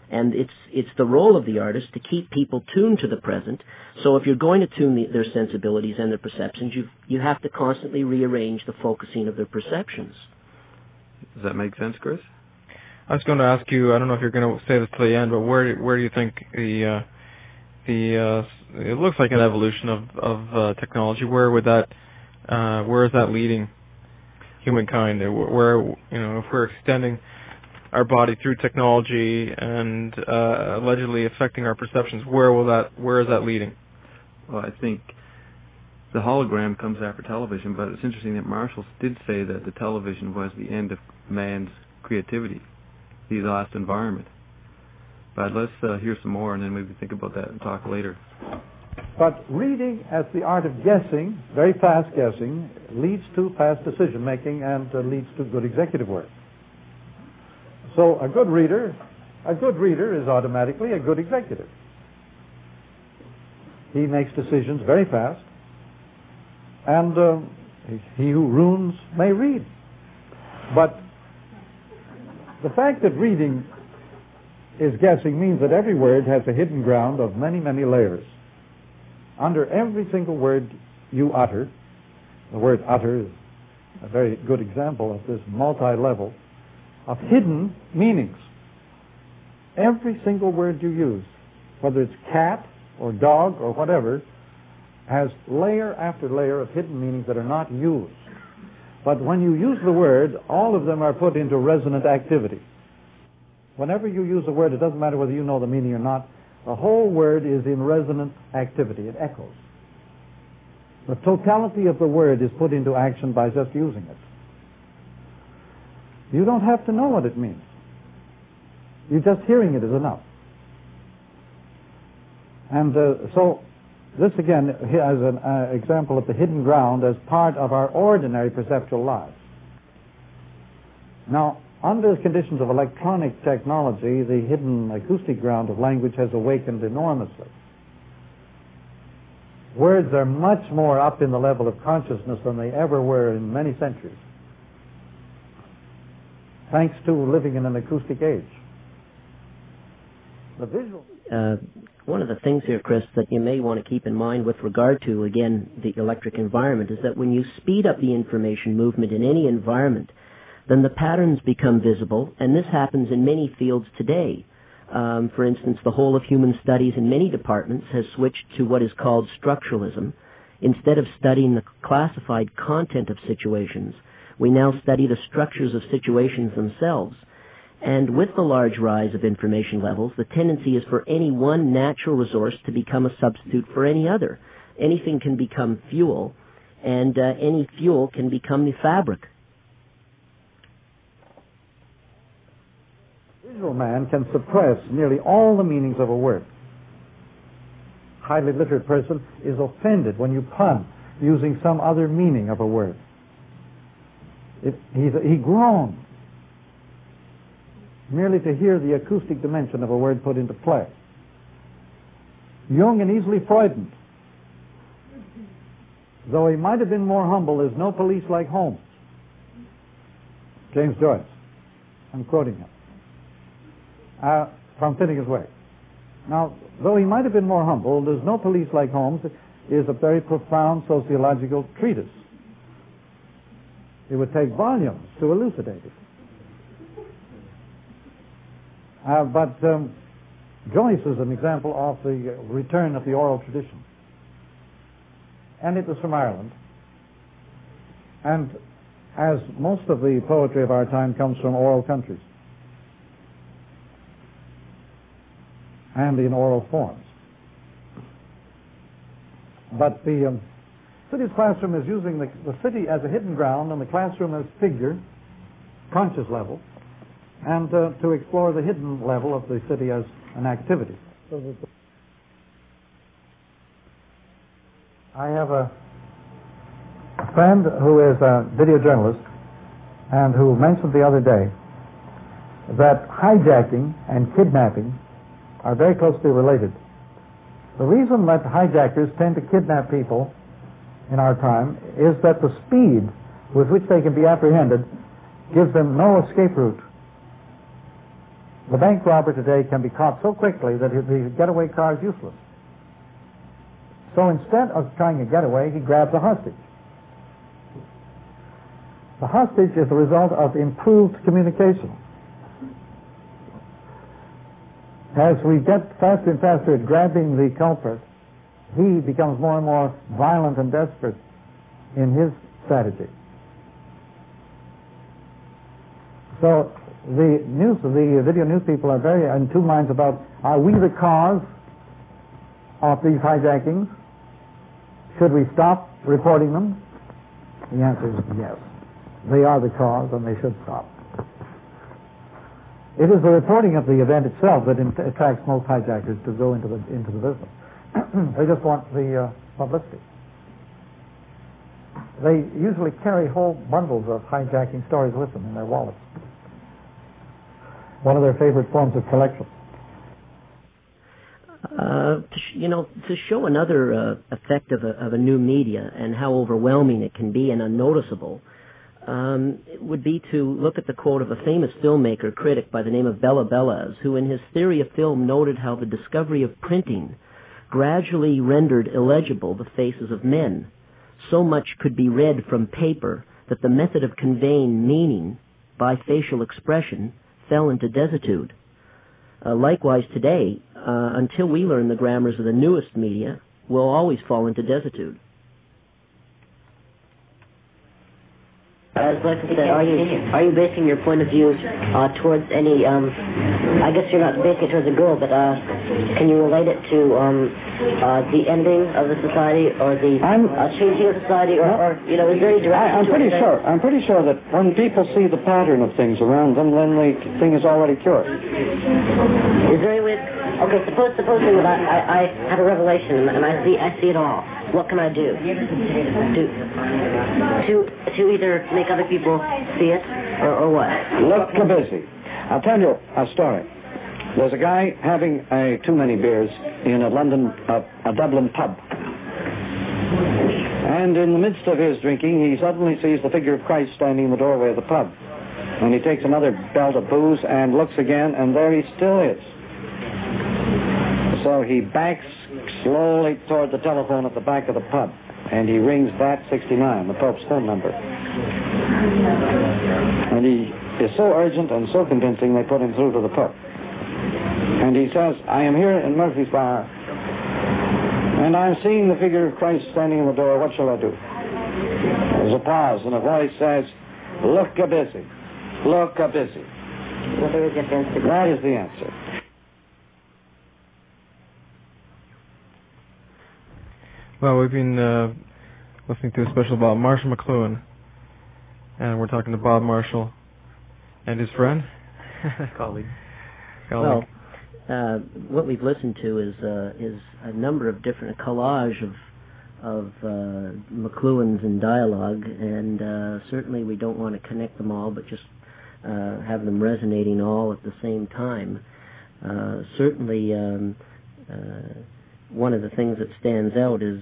And it's the role of the artist to keep people tuned to the present. So if you're going to tune their sensibilities and their perceptions, you have to constantly rearrange the focusing of their perceptions. Does that make sense, Chris? I was going to ask you, I don't know if you're going to say this to the end, but where do you think it looks like an evolution of technology. Where is that leading humankind? Where, if we're extending our body through technology and allegedly affecting our perceptions, where is that leading? Well, I think the hologram comes after television, but it's interesting that Marshall did say that the television was the end of man's creativity, the last environment. But let's hear some more, and then maybe think about that and talk later. But reading as the art of guessing, very fast guessing, leads to fast decision-making and leads to good executive work. So a good reader is automatically a good executive. He makes decisions very fast, and he who runes may read. But the fact that reading is guessing means that every word has a hidden ground of many, many layers. Under every single word you utter, the word utter is a very good example of this multi-level of hidden meanings. Every single word you use, whether it's cat or dog or whatever, has layer after layer of hidden meanings that are not used. But when you use the word, all of them are put into resonant activity. Whenever you use a word, it doesn't matter whether you know the meaning or not, the whole word is in resonant activity. It echoes. The totality of the word is put into action by just using it. You don't have to know what it means. You just hearing it is enough. And so this again as an example of the hidden ground as part of our ordinary perceptual lives. Now, under conditions of electronic technology, the hidden acoustic ground of language has awakened enormously. Words are much more up in the level of consciousness than they ever were in many centuries, thanks to living in an acoustic age. The visual... One of the things here, Chris, that you may want to keep in mind with regard to, again, the electric environment is that when you speed up the information movement in any environment, then the patterns become visible, and this happens in many fields today. For instance, the whole of human studies in many departments has switched to what is called structuralism. Instead of studying the classified content of situations, we now study the structures of situations themselves. And with the large rise of information levels, the tendency is for any one natural resource to become a substitute for any other. Anything can become fuel, and any fuel can become the fabric. Visual man can suppress nearly all the meanings of a word. Highly literate person is offended when you pun using some other meaning of a word. He groans merely to hear the acoustic dimension of a word put into play. Young and easily frightened. Though he might have been more humble, there's no police like Holmes. James Joyce. I'm quoting him. From Finnegan's Wake. Now, though he might have been more humble, there's no police like Holmes is a very profound sociological treatise. It would take volumes to elucidate it. But Joyce is an example of the return of the oral tradition. And it was from Ireland. And as most of the poetry of our time comes from oral countries and in oral forms. But the city's classroom is using the city as a hidden ground and the classroom as figure, conscious level, and to explore the hidden level of the city as an activity. I have a friend who is a video journalist and who mentioned the other day that hijacking and kidnapping are very closely related. The reason that hijackers tend to kidnap people in our time is that the speed with which they can be apprehended gives them no escape route. The bank robber today can be caught so quickly that the getaway car is useless. So instead of trying a getaway, he grabs a hostage. The hostage is the result of improved communication. As we get faster and faster at grabbing the culprit, he becomes more and more violent and desperate in his strategy. So the video news people are very in two minds about, are we the cause of these hijackings? Should we stop reporting them? The answer is yes. They are the cause and they should stop. It is the reporting of the event itself that attracts most hijackers to go into the business. They just want the publicity. They usually carry whole bundles of hijacking stories with them in their wallets. One of their favorite forms of collection. To show another effect of a new media and how overwhelming it can be and unnoticeable, it would be to look at the quote of a famous filmmaker critic by the name of Bela Bellas, who in his theory of film noted how the discovery of printing gradually rendered illegible the faces of men. So much could be read from paper that the method of conveying meaning by facial expression fell into desuetude. Likewise today, until we learn the grammars of the newest media, we'll always fall into desuetude. I was like to say, are you basing your point of view towards any, I guess you're not basing it towards a girl, but can you relate it to the ending of the society or the changing of society or is there any direction? I'm pretty sure that when people see the pattern of things around them, then the thing is already cured. Is there any way, okay, supposing that I have a revelation and I see it all. What can I do? To either make other people see it or what? Look busy. I'll tell you a story. There's a guy having too many beers in a Dublin pub. And in the midst of his drinking, he suddenly sees the figure of Christ standing in the doorway of the pub. And he takes another belt of booze and looks again, and there he still is. So he backs slowly toward the telephone at the back of the pub, and he rings that 69, the Pope's phone number. And he is so urgent and so convincing, they put him through to the Pope. And he says, I am here in Murphy's Bar, and I'm seeing the figure of Christ standing in the door. What shall I do? There's a pause, and a voice says, look busy. Look busy. That is the answer. Well, we've been listening to a special about Marshall McLuhan, and we're talking to Bob Marshall and his friend, colleague. Well, what we've listened to is a number of different collage of McLuhan's in dialogue, and certainly we don't want to connect them all, but just have them resonating all at the same time. Certainly. One of the things that stands out is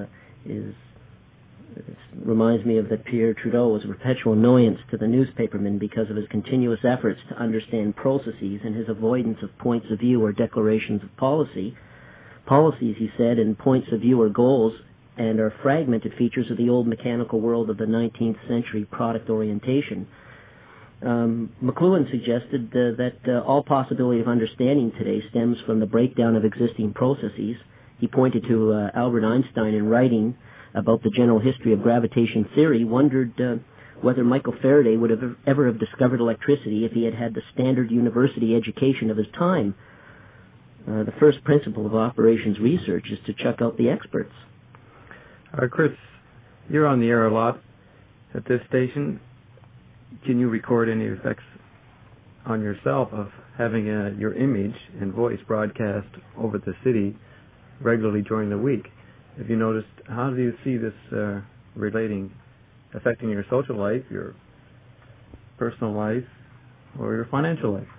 reminds me of that Pierre Trudeau was a perpetual annoyance to the newspapermen because of his continuous efforts to understand processes and his avoidance of points of view or declarations of policy. Policies, he said, and points of view are goals and are fragmented features of the old mechanical world of the 19th century product orientation. McLuhan suggested that all possibility of understanding today stems from the breakdown of existing processes. He pointed to Albert Einstein in writing about the general history of gravitation theory, wondered whether Michael Faraday would have ever have discovered electricity if he had had the standard university education of his time. The first principle of operations research is to check out the experts. Chris, you're on the air a lot at this station. Can you record any effects on yourself of having your image and voice broadcast over the city regularly during the week? Have you noticed, how do you see this affecting your social life, your personal life, or your financial life?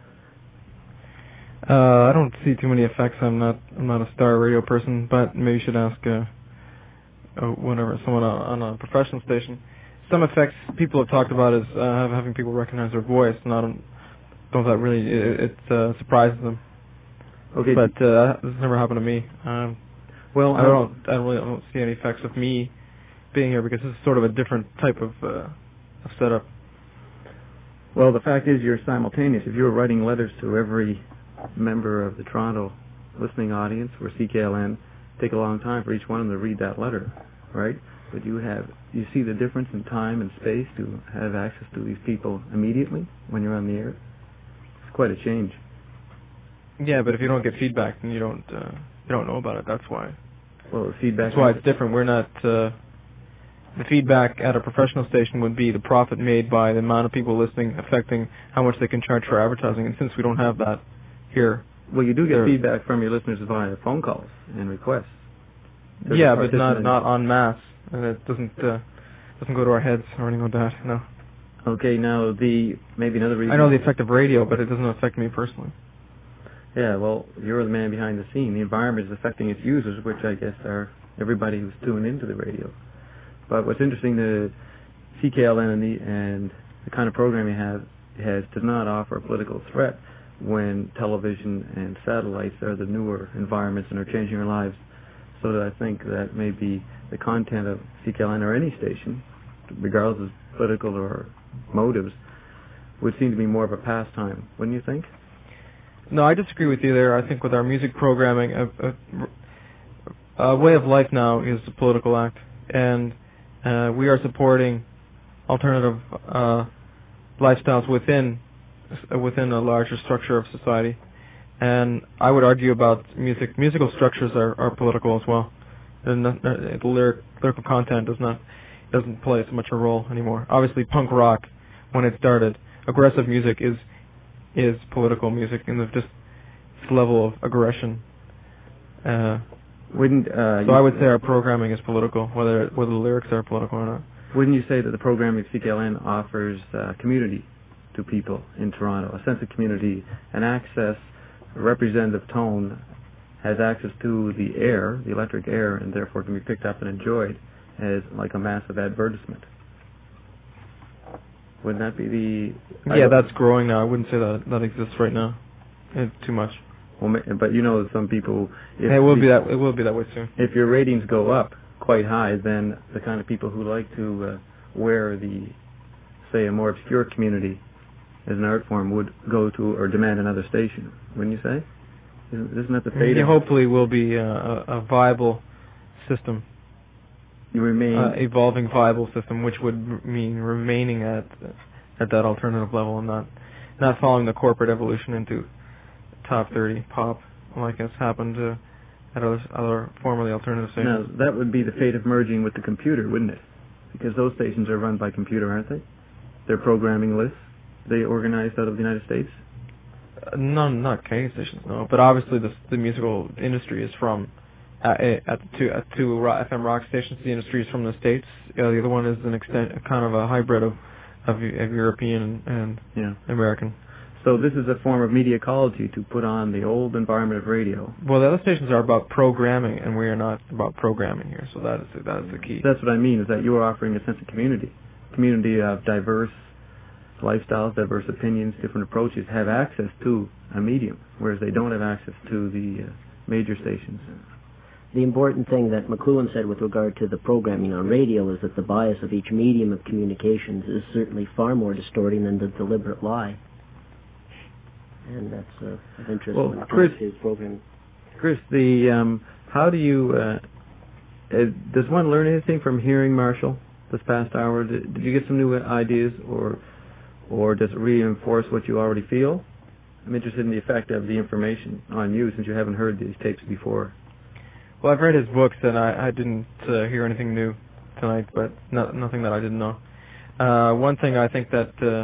I don't see too many effects. I'm not a star radio person, but maybe you should ask someone on a professional station. Some effects people have talked about is having people recognize their voice, not don't know if that really it surprises them. Okay. But this never happened to me. Well, I don't see any effects of me being here because this is sort of a different type of setup. Well, the fact is you're simultaneous. If you were writing letters to every member of the Toronto listening audience for CKLN, take a long time for each one of them to read that letter, right? But you see the difference in time and space to have access to these people immediately when you're on the air. It's quite a change. Yeah, but if you don't get feedback, then you don't know about it. That's why. Well, the feedback. That's why it's different. We're not. The feedback at a professional station would be the profit made by the amount of people listening, affecting how much they can charge for advertising. And since we don't have that here. Well, you do get feedback from your listeners via phone calls and requests. Yeah, but not en masse, and it doesn't go to our heads or anything like that. No. Okay, now maybe another reason. I know the effect of radio, but it doesn't affect me personally. Yeah, well, you're the man behind the scene. The environment is affecting its users, which I guess are everybody who's tuned into the radio. But what's interesting, the CKLN and the kind of programming it has does not offer a political threat when television and satellites are the newer environments and are changing our lives. So that I think that maybe the content of CKLN or any station, regardless of political or motives, would seem to be more of a pastime, wouldn't you think? No, I disagree with you there. I think with our music programming, a way of life now is a political act, and we are supporting alternative lifestyles within a larger structure of society. And I would argue about music. Musical structures are political as well. And the lyrical content doesn't play so much a role anymore. Obviously, punk rock, when it started, aggressive music is political music, and just its level of aggression. So I would say our programming is political, whether the lyrics are political or not. Wouldn't you say that the programming of CKLN offers community to people in Toronto, a sense of community, and access, a representative tone, has access to the air, the electric air, and therefore can be picked up and enjoyed as like a massive advertisement? Wouldn't that be the... Yeah, that's growing now. I wouldn't say that exists right now. It's too much. Well, but you know, some people... It will be that way soon. If your ratings go up quite high, then the kind of people who like to wear say, a more obscure community as an art form would go to or demand another station, wouldn't you say? Isn't that the fate? Yeah, hopefully will be a viable system. You remain evolving viable system, which would mean remaining at that alternative level and not following the corporate evolution into top 30 pop like has happened at other formerly alternative stations. Now, that would be the fate of merging with the computer, wouldn't it? Because those stations are run by computer, aren't they? They're programming lists. They organized out of the United States? Not Canadian stations, no. But obviously the musical industry is from at two FM rock stations. The industry is from the States. The other one is kind of a hybrid of European and American. So this is a form of media ecology to put on the old environment of radio. Well, the other stations are about programming, and we are not about programming here. So that is the key. That's what I mean. Is that you are offering a sense of community of diverse lifestyles, diverse opinions, different approaches, have access to a medium, whereas they don't have access to the major stations. The important thing that McLuhan said with regard to the programming on radio is that the bias of each medium of communications is certainly far more distorting than the deliberate lie. And that's of interest when it comes to programming. Chris, how do you, does one learn anything from hearing Marshall this past hour? Did you get some new ideas, or does it reinforce what you already feel? I'm interested in the effect of the information on you, since you haven't heard these tapes before. Well, I've read his books, and I didn't hear anything new tonight, but nothing that I didn't know. One thing I think that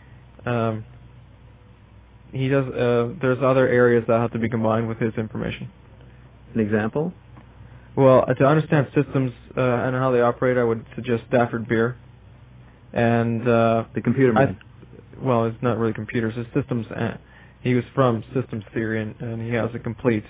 he does, there's other areas that have to be combined with his information. An example? Well, to understand systems and how they operate, I would suggest Stafford Beer. And the computer man. Well, it's not really computers, it's systems. He was from systems theory, and he has a complete...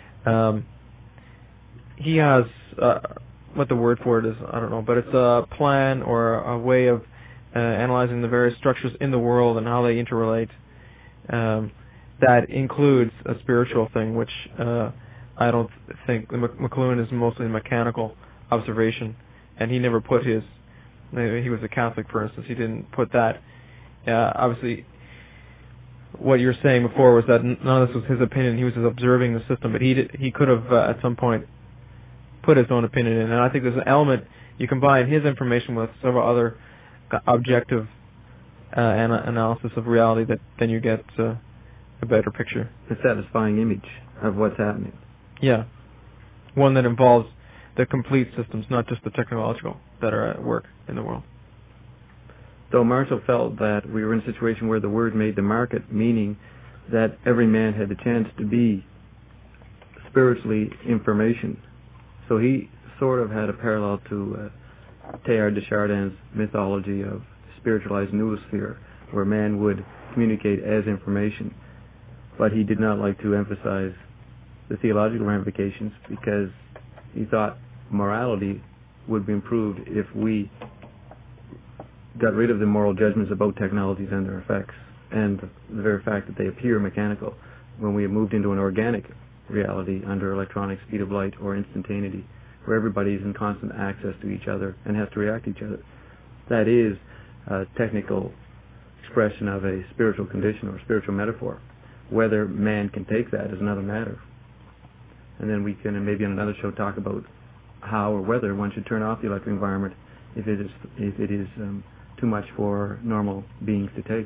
he has, what the word for it is, I don't know, but it's a plan or a way of analyzing the various structures in the world and how they interrelate. that includes a spiritual thing, which I don't think McLuhan is mostly mechanical observation, and he never put his. He was a Catholic, for instance. He didn't put that. Obviously, what you were saying before was that none of this was his opinion. He was just observing the system, but he could have at some point put his own opinion in. And I think there's an element, you combine his information with several other objective analysis of reality, that then you get a better picture. A satisfying image of what's happening. Yeah. One that involves the complete systems, not just the technological, that are at work in the world. Though Marshall felt that we were in a situation where the word made the market, meaning that every man had the chance to be spiritually information. So he sort of had a parallel to Teilhard de Chardin's mythology of spiritualized noosphere, where man would communicate as information. But he did not like to emphasize the theological ramifications, because he thought morality would be improved if we got rid of the moral judgments about technologies and their effects, and the very fact that they appear mechanical. When we have moved into an organic reality under electronic speed of light or instantaneity, where everybody is in constant access to each other and has to react to each other, that is a technical expression of a spiritual condition or spiritual metaphor. Whether man can take that is another matter. And then we can, maybe on another show, talk about how or whether one should turn off the electric environment if it is too much for normal beings to take.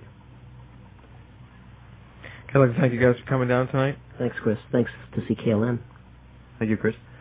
I'd like to thank you guys for coming down tonight. Thanks, Chris. Thanks to CKLN. Thank you, Chris.